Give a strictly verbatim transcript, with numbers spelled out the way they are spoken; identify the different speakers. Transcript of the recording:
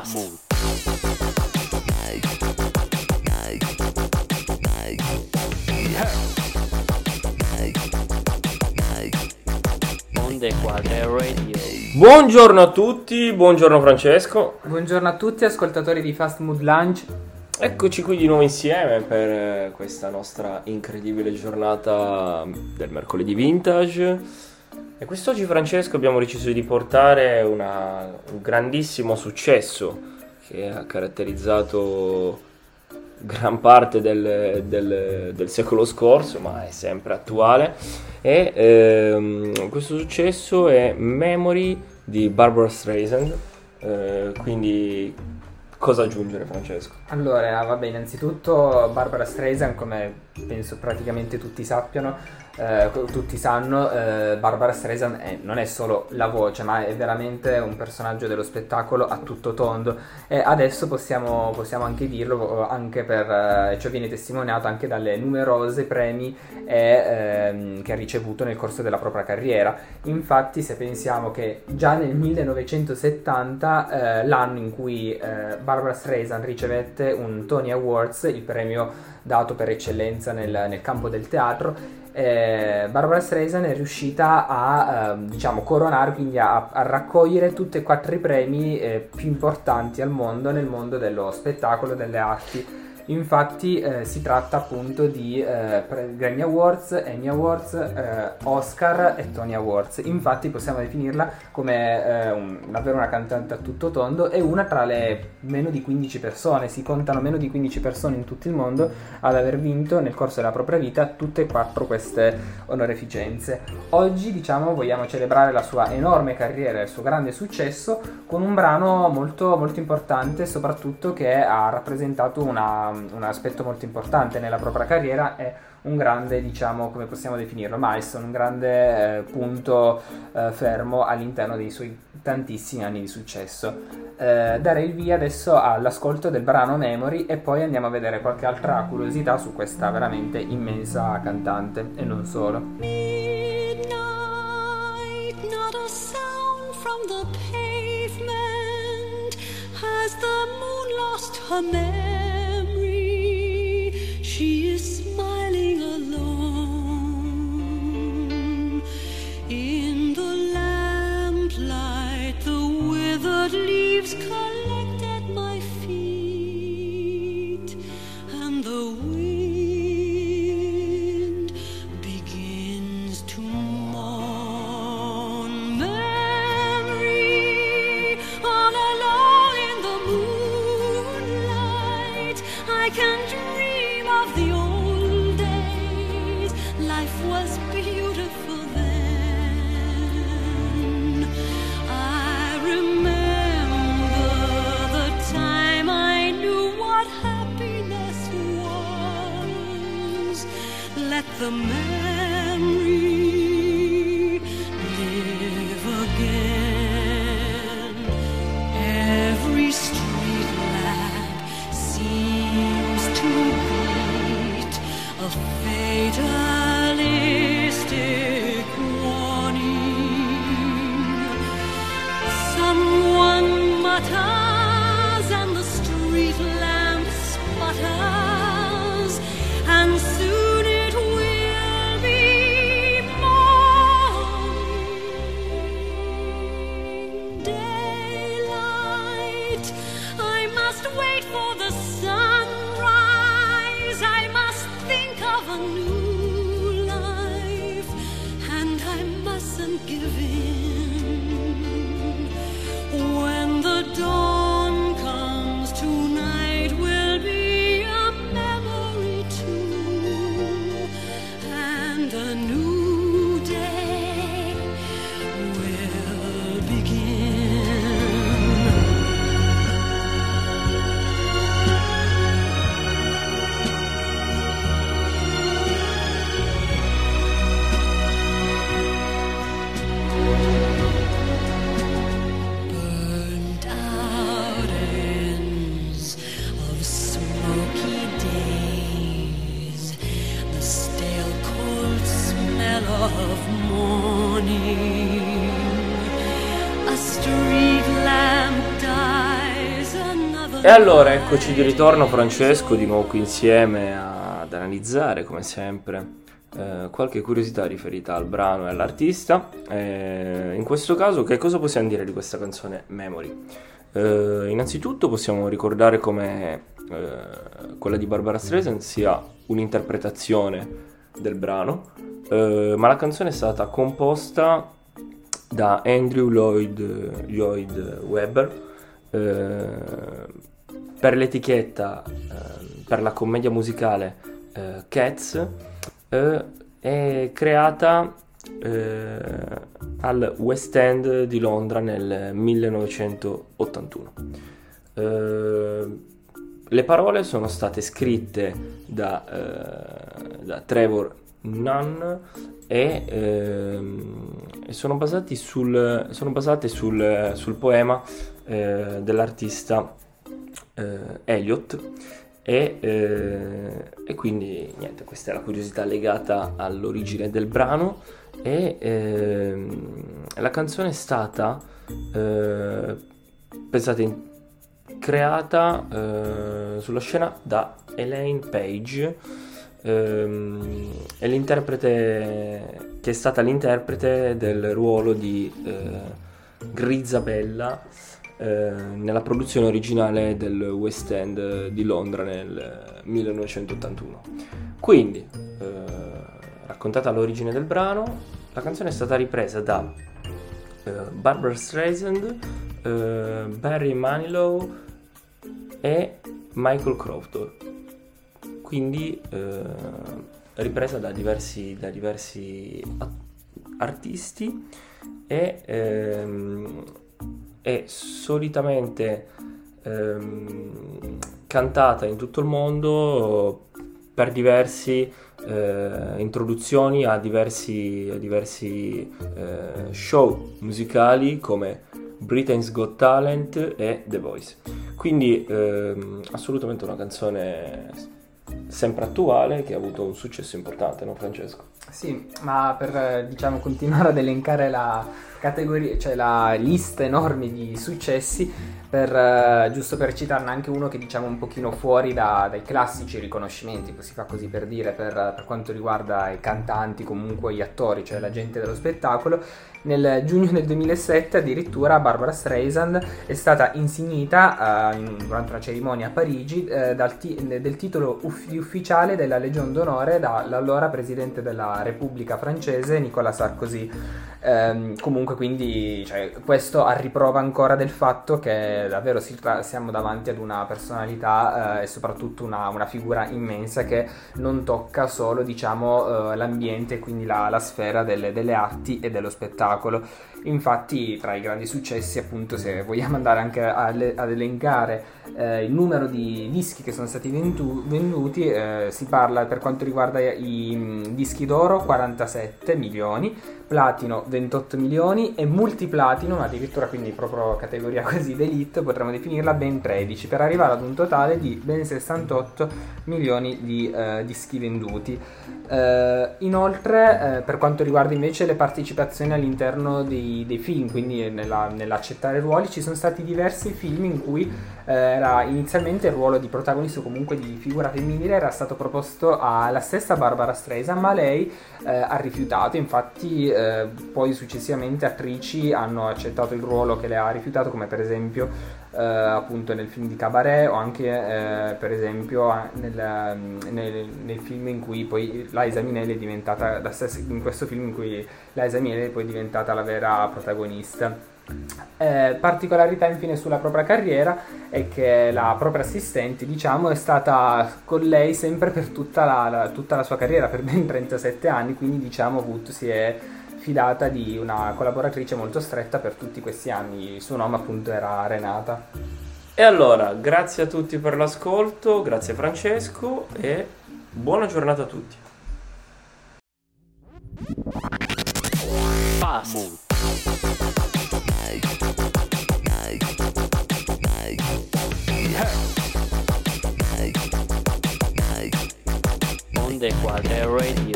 Speaker 1: Fast. Onde Quadre Radio.
Speaker 2: Buongiorno a tutti, buongiorno Francesco.
Speaker 3: Buongiorno a tutti ascoltatori di Fast Mood Lunch.
Speaker 2: Eccoci qui di nuovo insieme per questa nostra incredibile giornata del mercoledì vintage. E quest'oggi, Francesco, abbiamo deciso di portare una, un grandissimo successo che ha caratterizzato gran parte del, del, del secolo scorso, ma è sempre attuale. E ehm, questo successo è Memory di Barbra Streisand. Eh, quindi cosa aggiungere, Francesco?
Speaker 3: Allora, vabbè, innanzitutto Barbra Streisand, come penso praticamente tutti sappiano, eh, tutti sanno, eh, Barbra Streisand è, non è solo la voce, ma è veramente un personaggio dello spettacolo a tutto tondo. E adesso possiamo, possiamo anche dirlo, anche per eh, ciò viene testimoniato anche dalle numerose premi e, ehm, che ha ricevuto nel corso della propria carriera. Infatti, se pensiamo che già nel millenovecentosettanta, eh, l'anno in cui eh, Barbra Streisand ricevette un Tony Awards, il premio dato per eccellenza nel, nel campo del teatro, eh, Barbra Streisand è riuscita a eh, diciamo coronare, quindi a, a raccogliere tutti e quattro i premi eh, più importanti al mondo, nel mondo dello spettacolo, delle arti. Infatti eh, si tratta appunto di eh, Grammy Awards, Emmy Awards, eh, Oscar e Tony Awards. Infatti possiamo definirla come eh, un, davvero una cantante a tutto tondo e una tra le meno di quindici persone, si contano meno di quindici persone in tutto il mondo ad aver vinto nel corso della propria vita tutte e quattro queste onoreficenze. Oggi, diciamo, vogliamo celebrare la sua enorme carriera e il suo grande successo con un brano molto molto importante, soprattutto che ha rappresentato una un aspetto molto importante nella propria carriera, è un grande, diciamo, come possiamo definirlo, milestone, un grande eh, punto eh, fermo all'interno dei suoi tantissimi anni di successo. Eh, darei il via adesso all'ascolto del brano Memory e poi andiamo a vedere qualche altra curiosità su questa veramente immensa cantante e non solo.
Speaker 4: Midnight, not a sound from the pavement. Has the moon lost her memory? She is smiling alone in the lamplight. The withered leaves collect at my feet, and the wind begins to mourn. Memory, all alone in the moonlight, I can dream of the old days. Life was beautiful then. I remember the time I knew what happiness was. Let the memory live again. Every street lamp seems to beat a fatalistic warning. Someone mutters and the street lamp sputters, and soon it will be morning. Daylight, I must wait for the sunrise. I must think of a new life, and I mustn't give in. When the dawn comes, tonight will be a memory too, and a new day will begin. Burnt out ends of smoky days, the stale cold smell of morning. A street lamp dies
Speaker 2: E allora eccoci di ritorno, Francesco, di nuovo qui insieme ad analizzare come sempre eh, qualche curiosità riferita al brano e all'artista. Eh, in questo caso che cosa possiamo dire di questa canzone Memory? Eh, innanzitutto possiamo ricordare come eh, quella di Barbra Streisand sia un'interpretazione del brano, eh, ma la canzone è stata composta da Andrew Lloyd, Lloyd Webber eh, per l'etichetta, eh, per la commedia musicale eh, Cats, eh, è creata eh, al West End di Londra nel millenovecentottantuno. Eh, le parole sono state scritte da, eh, da Trevor Nunn e, ehm, e sono, basati sul, sono basate sul, sul poema eh, dell'artista eh, Eliot e, eh, e quindi niente, questa è la curiosità legata all'origine del brano. E ehm, la canzone è stata eh, pensate in, creata eh, sulla scena da Elaine Page, ehm, è l'interprete che è stata l'interprete del ruolo di eh, Grizabella eh, nella produzione originale del West End di Londra nel millenovecentottantuno. Quindi eh, raccontata l'origine del brano, la canzone è stata ripresa da eh, Barbra Streisand, eh, Barry Manilow e Michael Crowder, quindi eh, ripresa da diversi, da diversi artisti e, ehm, è solitamente ehm, cantata in tutto il mondo per diversi eh, introduzioni a diversi, a diversi eh, show musicali come Britain's Got Talent e The Voice. Quindi ehm, assolutamente una canzone sempre attuale che ha avuto un successo importante, no Francesco?
Speaker 3: Sì, ma per diciamo continuare ad elencare la categoria, cioè la lista enorme di successi, per, uh, giusto per citarne anche uno che diciamo un pochino fuori da, dai classici riconoscimenti, si fa così per dire, per, per quanto riguarda i cantanti, comunque gli attori, cioè la gente dello spettacolo. Nel giugno del duemilasette addirittura Barbra Streisand è stata insignita uh, in, durante una cerimonia a Parigi uh, dal ti- del titolo uff- ufficiale della Legion d'Onore dall'allora presidente della Repubblica francese Nicolas Sarkozy. Um, comunque quindi cioè, questo a riprova ancora del fatto che davvero si tra- siamo davanti ad una personalità uh, e soprattutto una, una figura immensa che non tocca solo diciamo uh, l'ambiente, quindi la, la sfera delle, delle arti e dello spettacolo. Infatti tra i grandi successi, appunto, se vogliamo andare anche a, ad elencare eh, il numero di dischi che sono stati ventu- venduti, eh, si parla per quanto riguarda i, i dischi d'oro quarantasette milioni, platino ventotto milioni e multiplatino, addirittura, quindi proprio categoria così d'elite potremmo definirla, ben tredici, per arrivare ad un totale di ben sessantotto milioni di eh, dischi venduti. Eh, inoltre eh, per quanto riguarda invece le partecipazioni all'interno dei, dei film, quindi nella, nell'accettare ruoli, ci sono stati diversi film in cui eh, era inizialmente il ruolo di protagonista o comunque di figura femminile era stato proposto alla stessa Barbra Streisand, ma lei eh, ha rifiutato. Infatti eh, poi successivamente attrici hanno accettato il ruolo che lei ha rifiutato, come per esempio Uh, appunto nel film di Cabaret o anche uh, per esempio nel, nel, nel film in cui poi Liza Minnelli è diventata da stessa, in questo film in cui Liza Minnelli è poi diventata la vera protagonista. Eh, particolarità infine sulla propria carriera è che la propria assistente, diciamo, è stata con lei sempre per tutta la, la, tutta la sua carriera, per ben trentasette anni, quindi diciamo appunto si è fidata di una collaboratrice molto stretta per tutti questi anni. Il suo nome appunto era Renata.
Speaker 2: E allora, grazie a tutti per l'ascolto, grazie Francesco e buona giornata a tutti.
Speaker 1: Fast. Onde Quadre Radio.